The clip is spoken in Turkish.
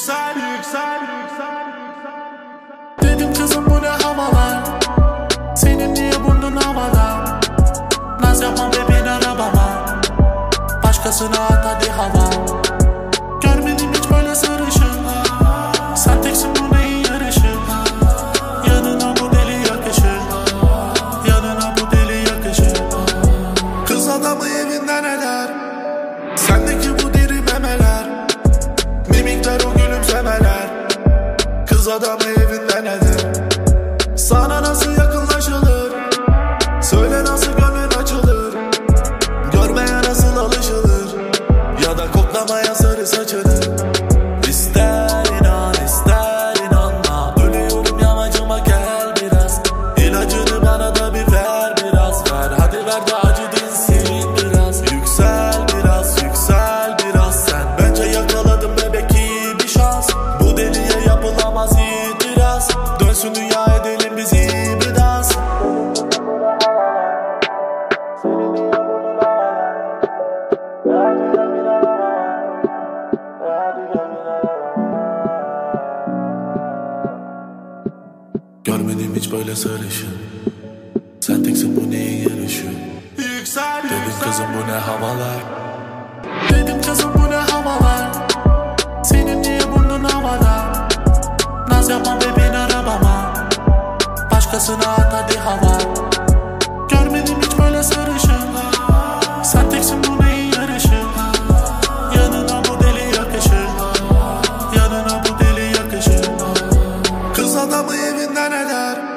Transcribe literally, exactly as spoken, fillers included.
Yüksel, yüksel, yüksel, yüksel. Dedim kızım bu ne havalar, senin niye burnun havada? Naz yapma bebeğin arabama, başkasına at hadi hava. Görmedim hiç böyle sarışın, sen teksin bu neyin yarışı? Yanına bu deli yakışır, yanına bu deli yakışır. Kız adamı evinden eder, sendeki bu diri memeler, mimikler o gülümsemeler. Kız adamı evinden eder, sana nasıl yakınlaşılır? Söyle nasıl gönlün açılır? Görmeye nasıl alışılır? Ya da koklamaya sarı saçını. İster inan ister inanma, ölüyorum yamacıma gel biraz. İlacını bana da bir ver biraz, ver hadi ver de acı dinsin biraz. Yüksel biraz yüksel biraz sen, bence yakaladın bebek iyi bir şans. Bu deliye yapılamaz itiraz, dönsün dünya edelim biz iyi bir dans. Görmedim hiç böyle sarışın, sen teksin bu neyin yarışı? Yüksel, Dedim yüksel. kızım bu ne havalar, dedim kızım bu ne havalar, senin niye burnun havada? Naz yapma bebeğin arabama, başkasına at hadi hava. Görmedim hiç böyle sarışın, sen teksin bu neyin yarışı? Yanına bu deli yakışır, yanına bu deli yakışır. Kız adamı evinden eder,